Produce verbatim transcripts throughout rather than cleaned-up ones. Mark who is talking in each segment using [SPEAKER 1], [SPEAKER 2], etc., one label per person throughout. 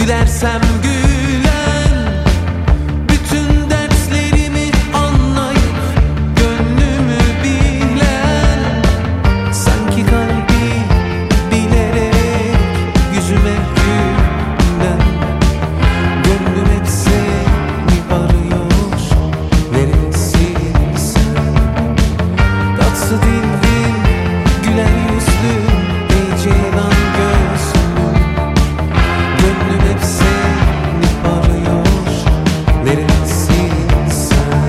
[SPEAKER 1] Gülersem gülen, bütün dertlerimi anlayıp gönlümü bilen, sanki kalbi bilerek yüzüme gülen. Gönlüm hep seni arıyor, neredesin sen? Tatlı dilin, güler yüzlü, ey ceylan gözlüm. Gönlüm hep seni arıyor, neredesin sen?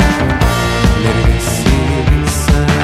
[SPEAKER 1] Neredesin sen?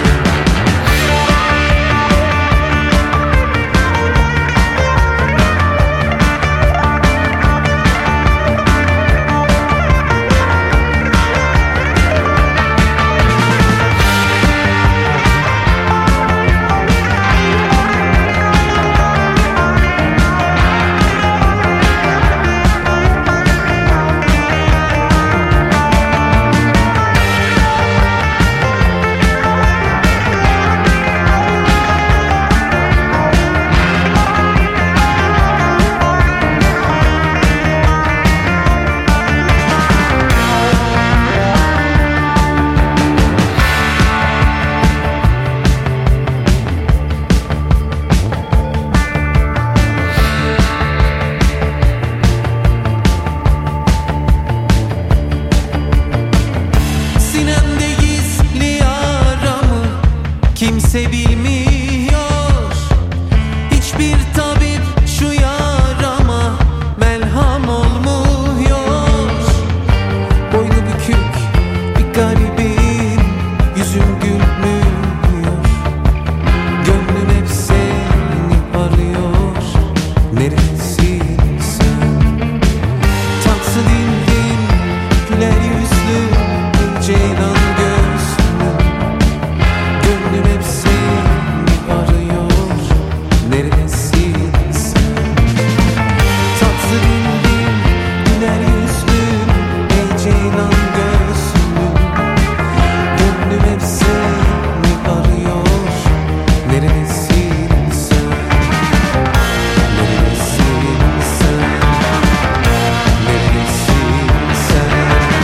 [SPEAKER 1] Sinemde gizli yaramı kimse bilmiyor. Hiçbir tabip şu yarama merhem olmuyor. Boynu bükük bir garibim, yüzüm gülmüyor. Gönlüm hep seni arıyor, neredesin sen? Tatlı dilin, güler yüzlü, ceylan gözlüm. Gönlüm hep seni arıyor, neredesin sen? Tatlı dilin, güler yüzlüm, ey ceylan gözlüm. Gönlüm hep seni arıyor, neredesin sen? Neredesin sen? Neredesin sen?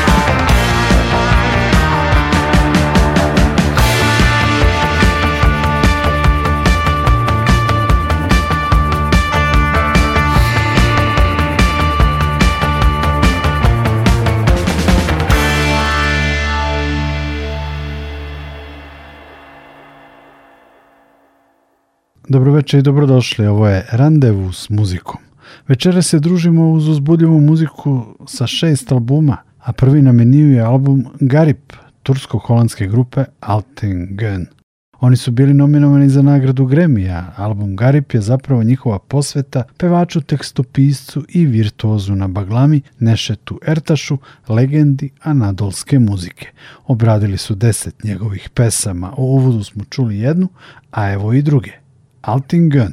[SPEAKER 2] Dobro večer i dobrodošli, ovo je Randevu s muzikom. Večeras se družimo uz uzbudljivu muziku sa šest albuma, a prvi na meniju je album Garip, tursko-holandske grupe Altingun. Oni su bili nominovani za nagradu Grammy-a. Album Garip je zapravo njihova posveta pevaču, tekstopiscu i virtuozu na baglami Nešetu Ertašu, legendi anadolske muzike. Obradili su deset njegovih pesama, u uvodu smo čuli jednu, a evo i druge. Altingun.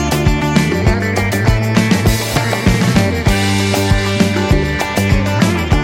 [SPEAKER 1] Neredesin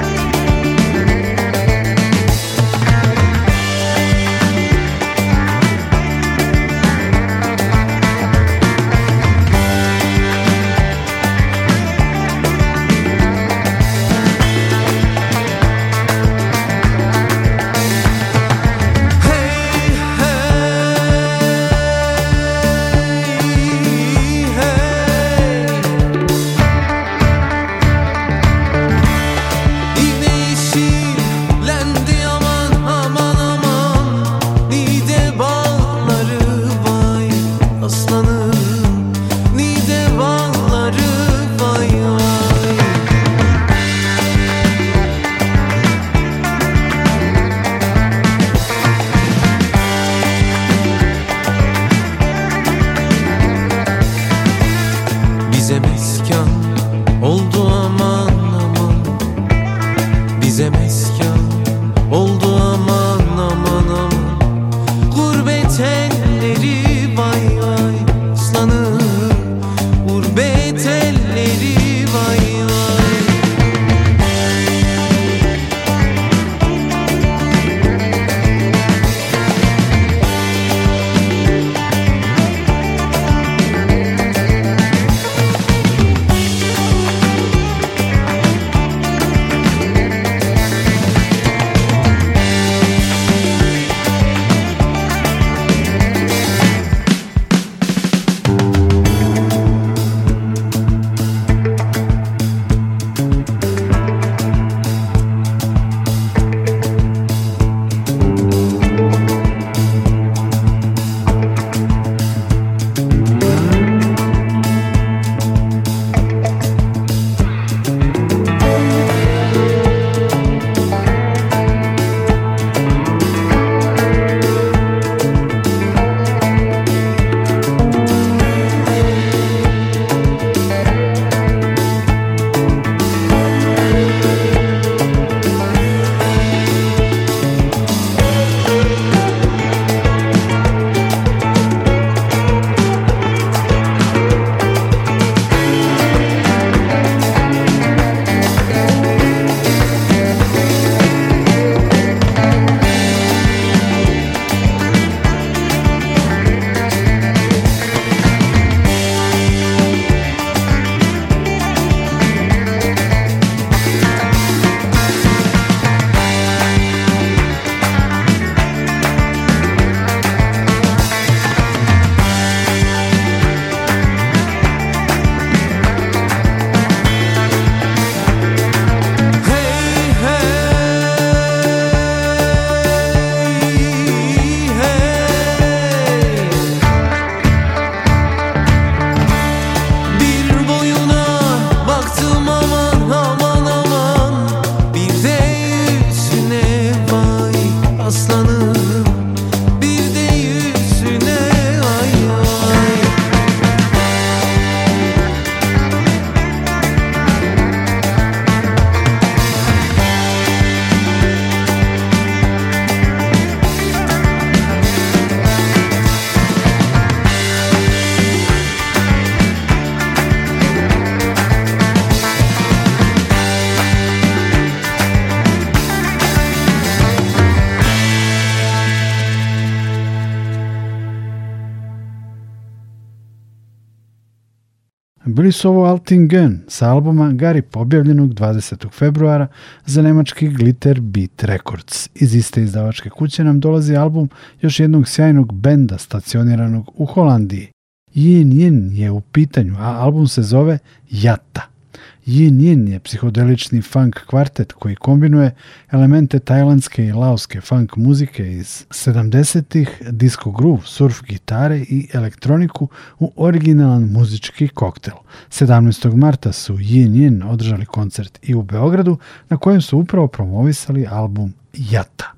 [SPEAKER 1] bir de yüzüne ay ay.
[SPEAKER 2] Bili su ovo Altingen sa albuma Garip, objavljenog dvadesetog februara za nemački Glitter Beat Records. Iz iste izdavačke kuće nam dolazi album još jednog sjajnog benda stacioniranog u Holandiji. Yin Yin je u pitanju, a album se zove Jata. Yin Yin je psihodelični funk kvartet koji kombinuje elemente tajlandske i laoske funk muzike iz sedamdesetih, disco groove, surf gitare i elektroniku u originalan muzički koktel. sedamnaestog marta su Yin Yin održali koncert i u Beogradu na kojem su upravo promovisali album Jata.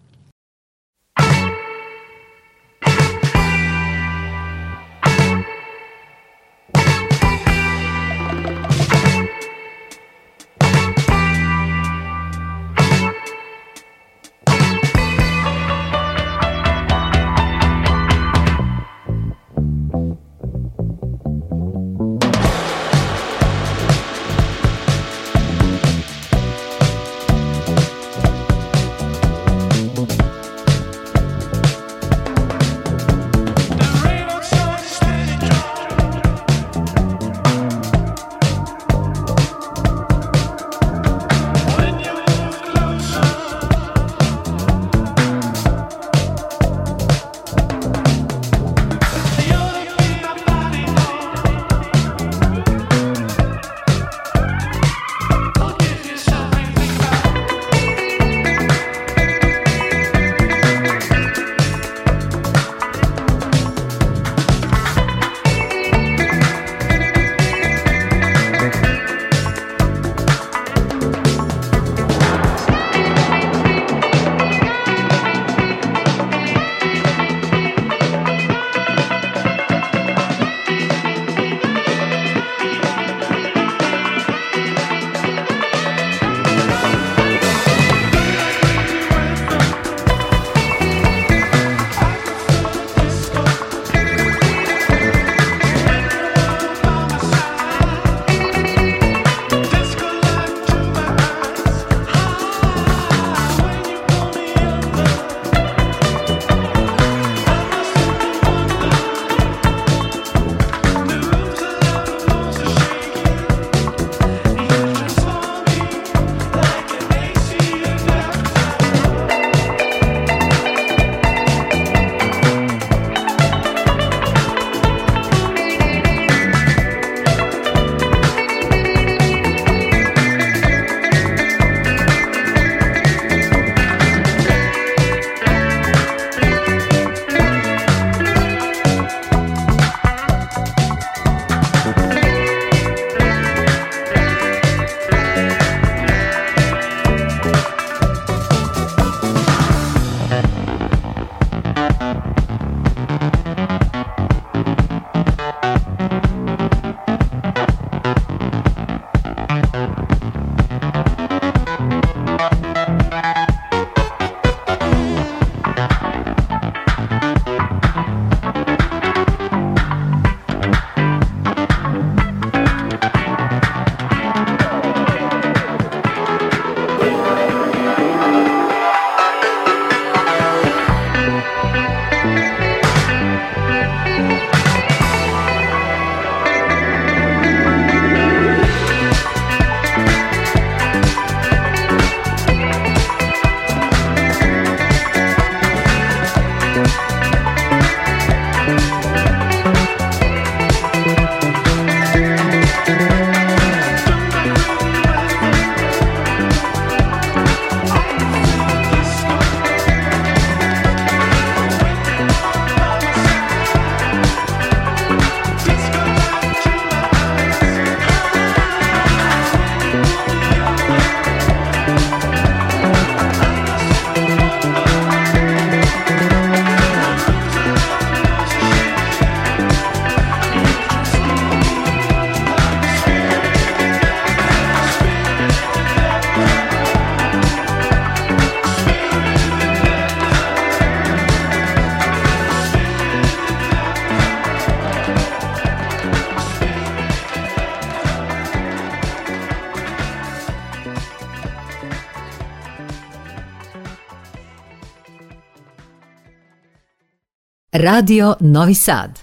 [SPEAKER 3] Radio Novi Sad.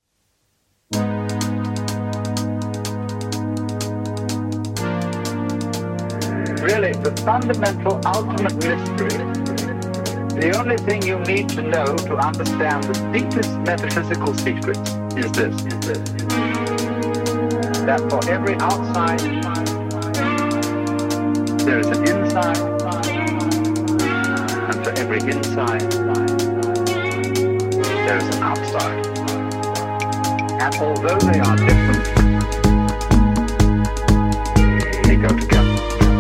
[SPEAKER 4] Really, the fundamental, ultimate mystery, the only thing you need to know to understand the deepest metaphysical secrets is this, is this. That for every outside, there is an inside, and for every inside, there is an outside. And although they are different, they go together.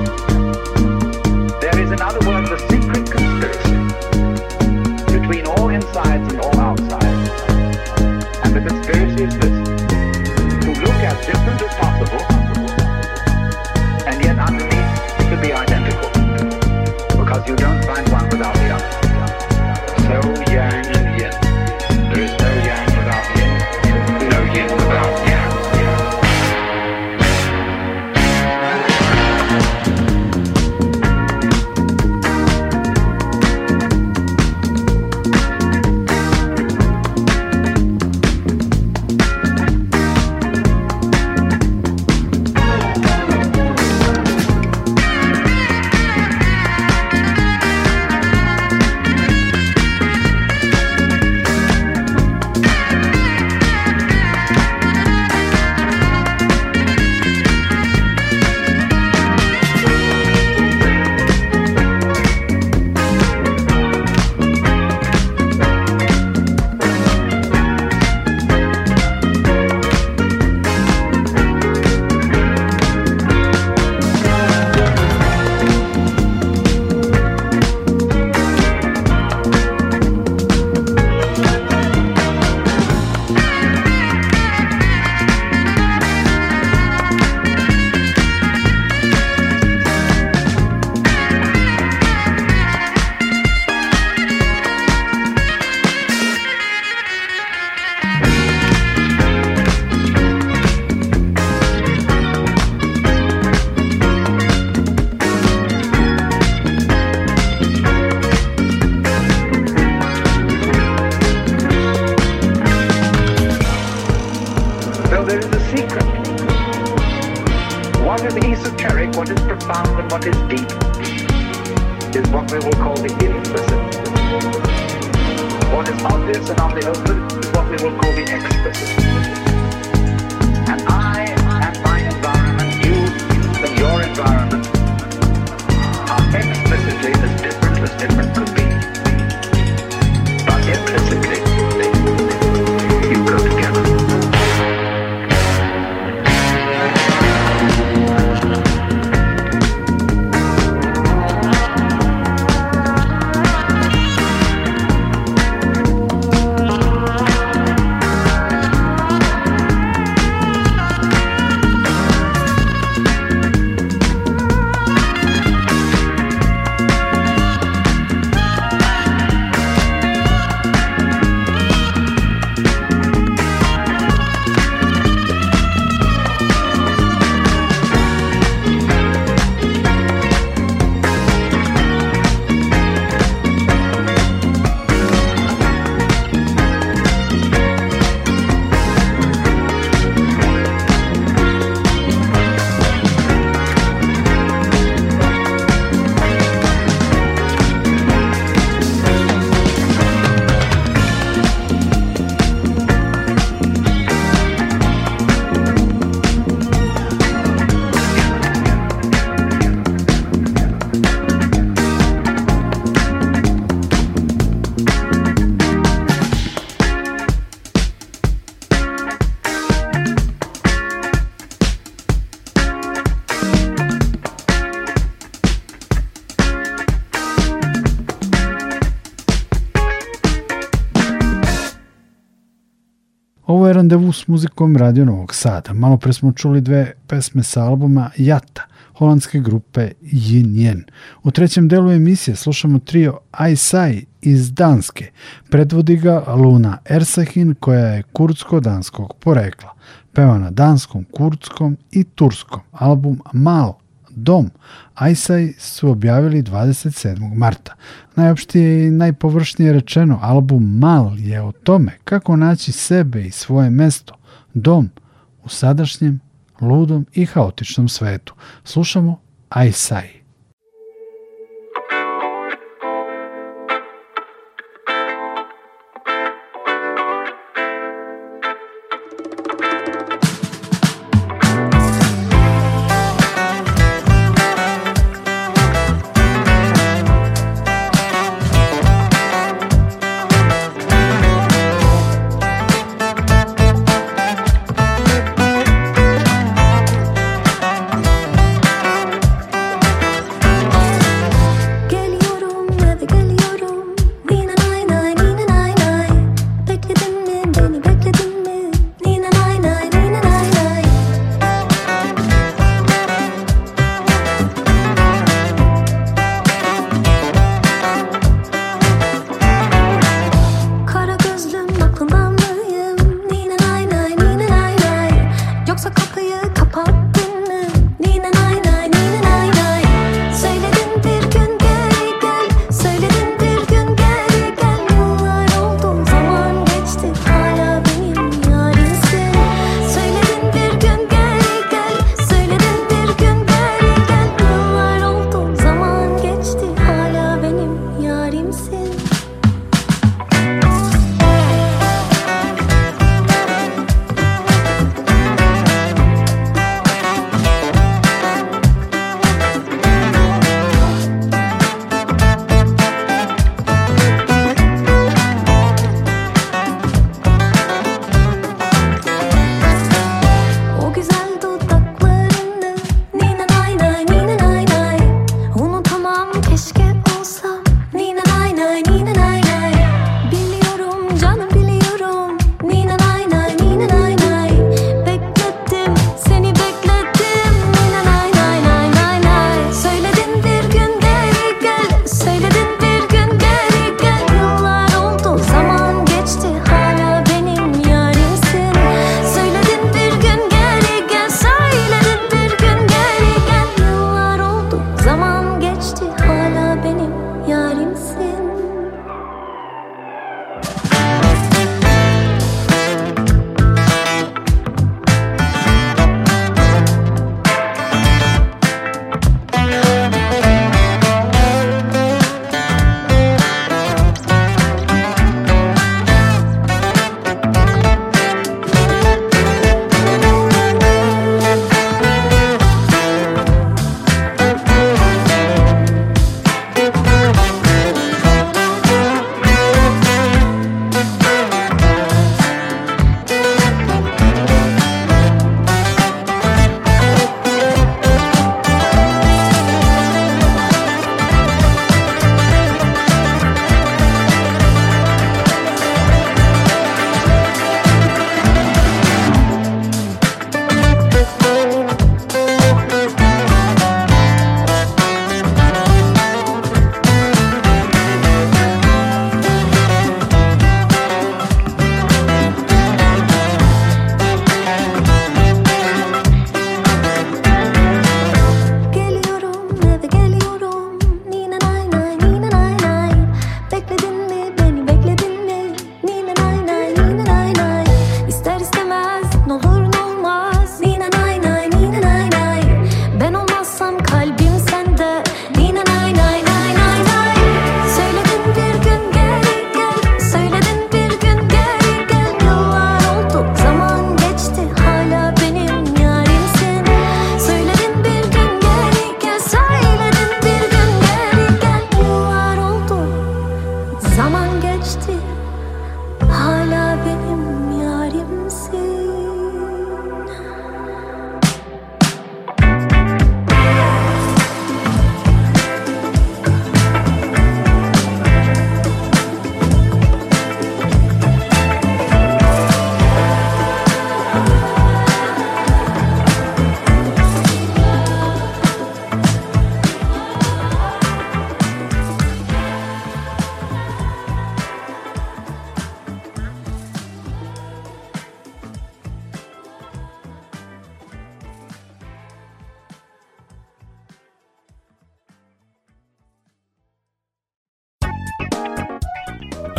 [SPEAKER 4] There is, in other words, a secret conspiracy between all insides and all outsides. And the conspiracy is this: to look as different as possible, and yet underneath to be identical, because you don't find one without the other. So yang and yin. There is no yang without yin, no yin without yang.
[SPEAKER 2] Ovo je Randevu s muzikom Radio Novog Sada. Malo pre smo čuli dve pesme sa albuma Jata, holandske grupe Yin Yen. U trećem delu emisije slušamo trio Aisai iz Danske. Predvodi ga Luna Ersahin, koja je kurdsko-danskog porekla. Peva na danskom, kurdskom i turskom. Album Mal Dom, Eyesight su objavili dvadeset sedmog marta. Najopštije i najpovršnije rečeno, album Mal je o tome kako naći sebe i svoje mesto, dom, u sadašnjem, ludom i haotičnom svetu. Slušamo Eyesight.
[SPEAKER 1] I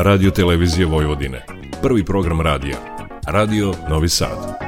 [SPEAKER 5] Radio Televizije Vojvodine. Prvi program radija. Radio Novi Sad.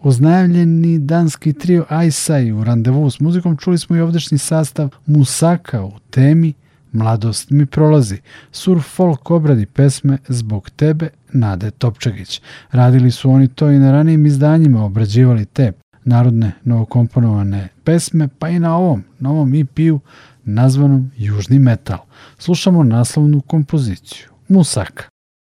[SPEAKER 2] Uz najavljeni danski trio Ajsaj u randevu s muzikom čuli smo i ovdašnji sastav Musaka u temi Mladost mi prolazi, surf folk obradi pesme Zbog tebe Nade Topčagić. Radili su oni to i na ranijim izdanjima, obrađivali te narodne novokomponovane pesme, pa i na ovom novom E P-u nazvanom Južni metal. Slušamo naslovnu kompoziciju Musaka.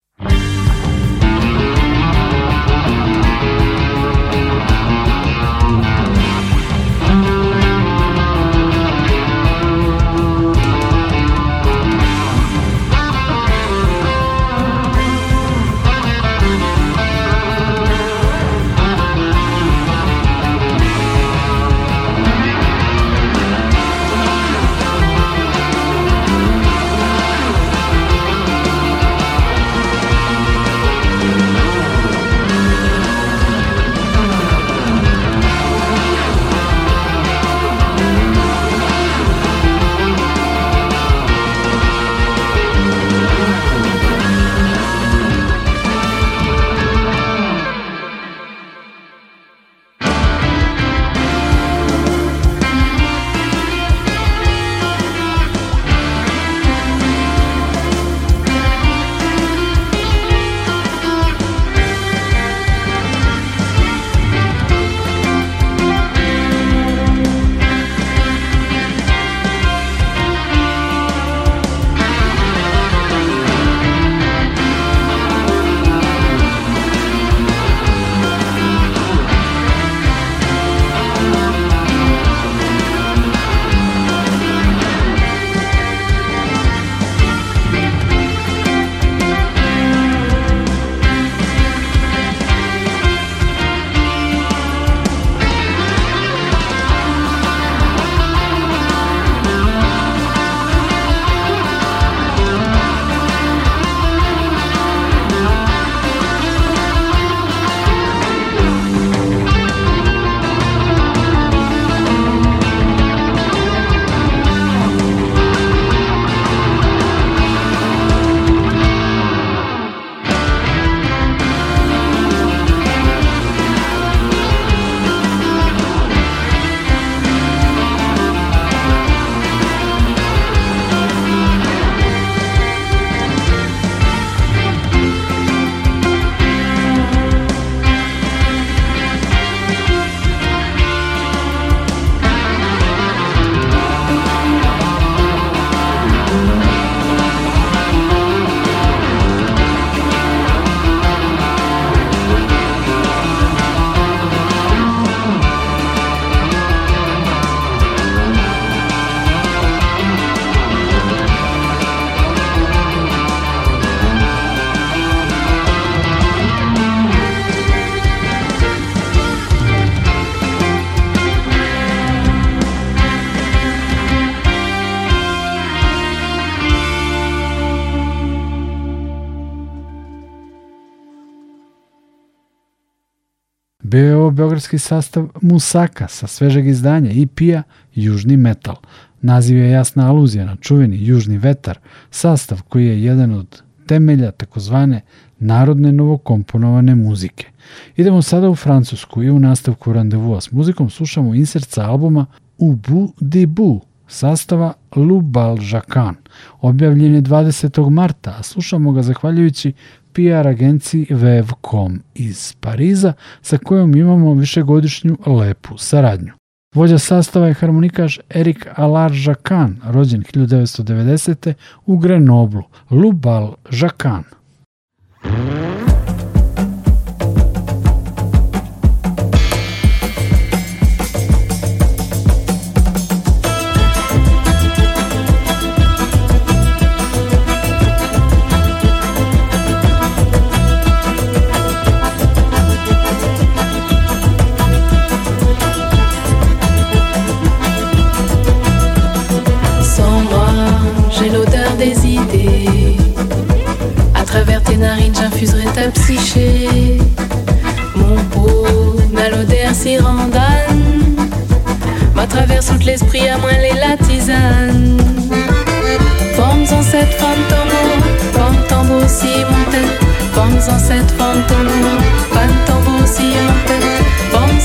[SPEAKER 2] bio je ovo beogradski sastav Musaka sa svežeg izdanja E P-a Južni metal. Naziv je jasna aluzija na čuveni Južni vetar, sastav koji je jedan od temelja takozvane narodne novokomponovane muzike. Idemo sada u Francusku i u nastavku randevua s muzikom slušamo insert sa albuma U bout du bout sastava Le Baljacan. Objavljen je dvadesetog marta, a slušamo ga zahvaljujući P R agenciji Veuve punkt com iz Pariza, sa kojom imamo višegodišnju lepu saradnju. Vođa sastava je harmonikaš Eric Alarjacan, rođen hiljadu devetsto devedesete. u Grenoblu. Le Baljacan.
[SPEAKER 6] J'infuserai ta psyché, mon peau n'a l'odeur si randane, ma traverse tout l'esprit à moins les la tisane. Formes en sept formes tambour, formes tambour si mon tête, formes en sept formes tambour, formes tambour si mon tête, formes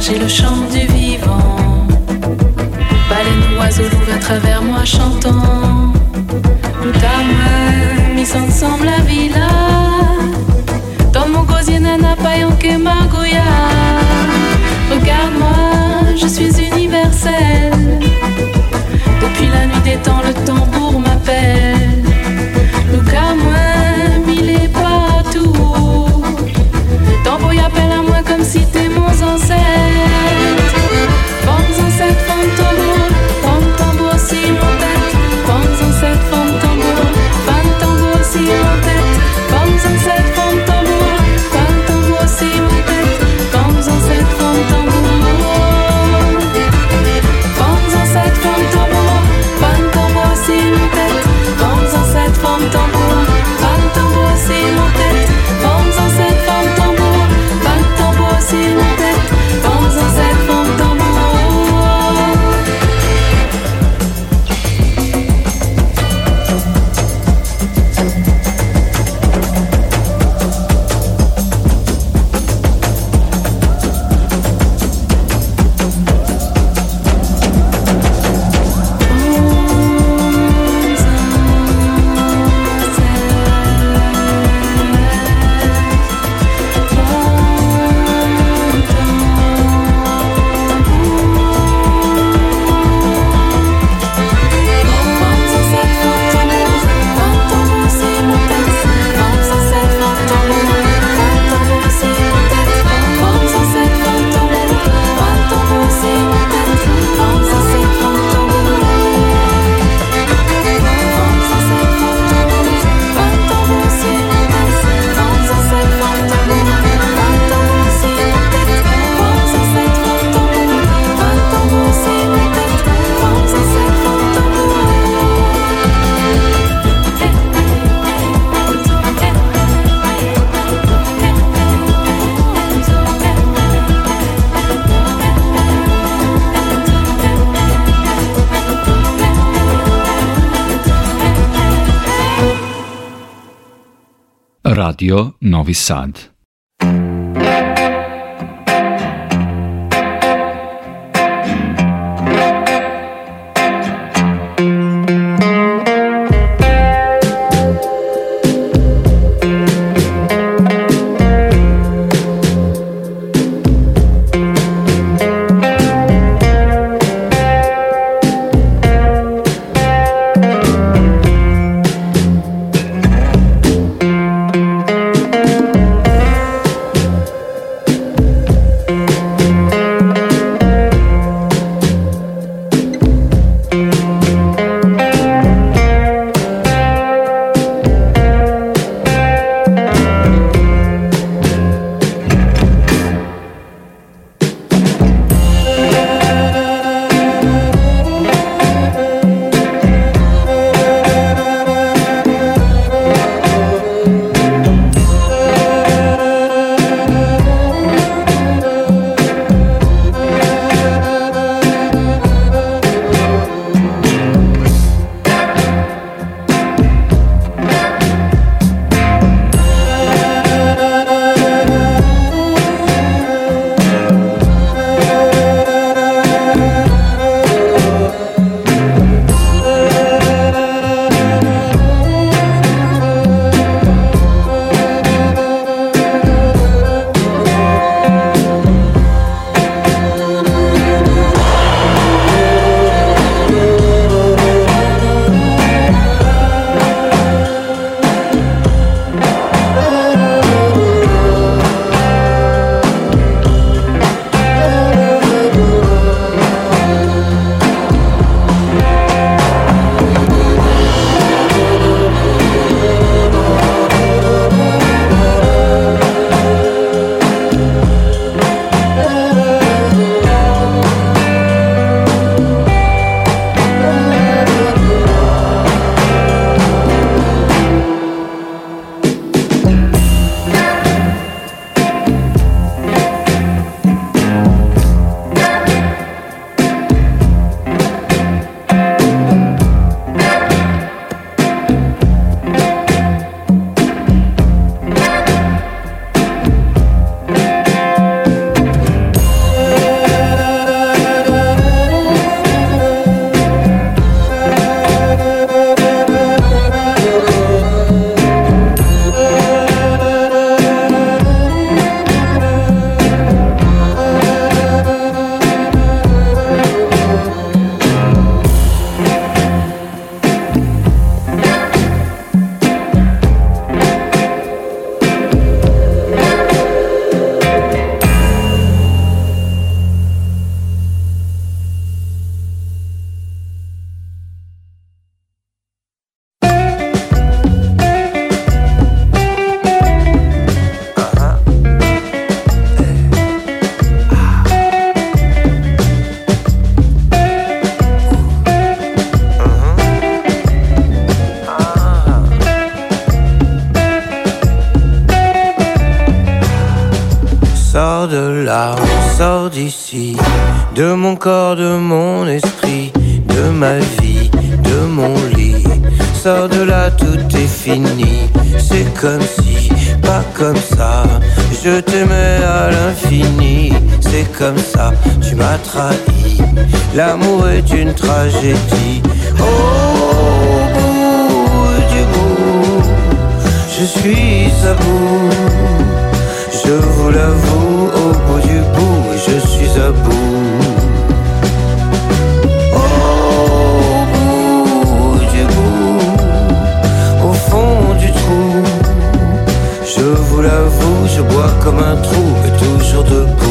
[SPEAKER 6] j'ai le chant du vivant. Baleine, oiseau, louve à travers moi chantant. Tout à moi, mis ensemble la villa. Dans mon gosier nana paillon que magouya. Regarde-moi, je suis universelle. Depuis la nuit des temps, le tambour m'appelle. Look à moi, mille est partout. Tambour y appelle à moi comme si t'es mon ancêtre. Femmes ancêtres, femmes tambour, femmes tambour si mon tête. Femmes ancêtres, femmes tambour, femmes tambour si mon tête. Femmes ancêtres, femmes tambour, femmes tambour si mon tête. Femmes ancêtres, femmes tambour. Femmes ancêtres, femmes tambour, femmes tambour si mon tête. Femmes ancêtres, femmes tambour, femmes tambour si mon tête. Femmes ancêtres, femmes tambour, femmes tambour si mon tête. Femmes ancêtres, femmes tambour.
[SPEAKER 7] Radio Novi Sad.
[SPEAKER 6] Thank
[SPEAKER 1] là, sors d'ici, de mon corps, de mon esprit, de ma vie, de mon lit. Sors de là, tout est fini. C'est comme si, pas comme ça. Je t'aimais à l'infini. C'est comme ça, tu m'as trahi. L'amour est une tragédie. Au bout du bout, je suis à bout. Je vous l'avoue, au bout du bout, je suis à bout. Au bout du bout, au fond du trou, je vous l'avoue, je bois comme un trou, mais toujours debout.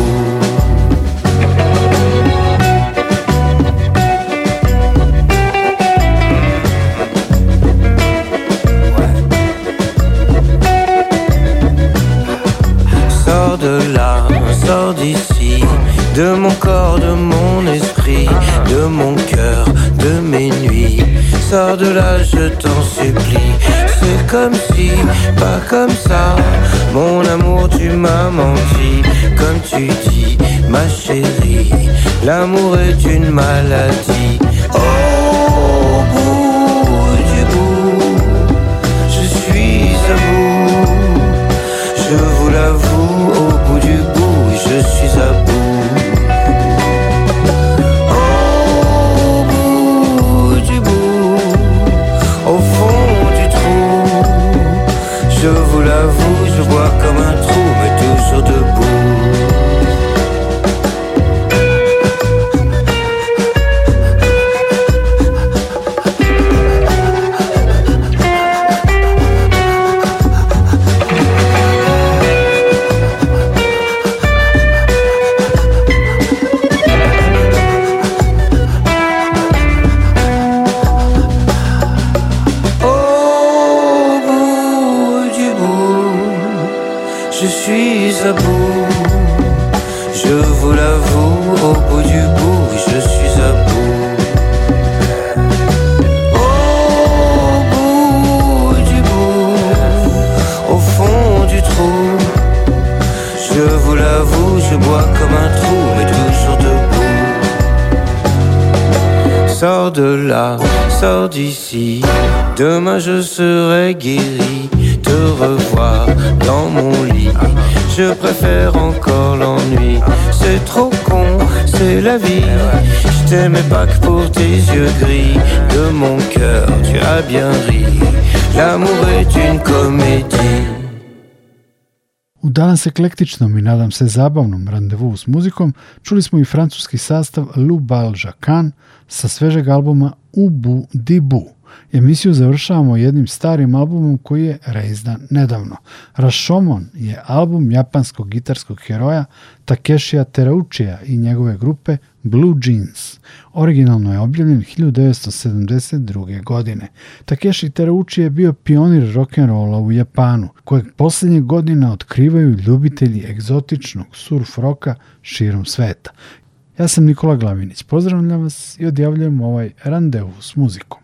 [SPEAKER 1] Sors de là, sors d'ici, de mon corps, de mon esprit, de mon cœur, de mes nuits. Sors de là, je t'en supplie. C'est comme si, pas comme ça. Mon amour, tu m'as menti. Comme tu dis, ma chérie, l'amour est une maladie. Au bout du bout, je suis à bout. Je vous l'avoue, au bout du bout, je suis à bout. Au bout du bout, au fond du trou, je vous l'avoue, je bois comme un trou, mais toujours debout. Je suis à bout, je vous l'avoue, au bout du bout, je suis à bout. Au bout du bout, au fond du trou, je vous l'avoue, je bois comme un trou, mais toujours debout. Sors de là, sors d'ici, demain je serai guéri. Te revoir dans mon lit, je préfère encore l'ennui. C'est trop con, c'est la vie. Je t'aimais pas que pour tes yeux gris. De mon cœur, tu as bien ri. L'amour est une comédie.
[SPEAKER 2] U danas eklektičnom i nadam se zabavnom randevu s muzikom čuli smo i francuski sastav Lou Baljacan sa svežeg albuma U Bu Di Bu. Emisiju završavamo jednim starim albumom koji je reizdan nedavno. Rashomon je album japanskog gitarskog heroja Takeshija Terauchija i njegove grupe Blue Jeans. Originalno je objavljen hiljadu devetsto sedamdeset druge. godine. Takeshi Terauchi je bio pionir rock'n'rolla u Japanu, kojeg posljednjih godina otkrivaju ljubitelji egzotičnog surf roka širom sveta. Ja sam Nikola Glavinić, pozdravljam vas i odjavljujem ovaj randevu s muzikom.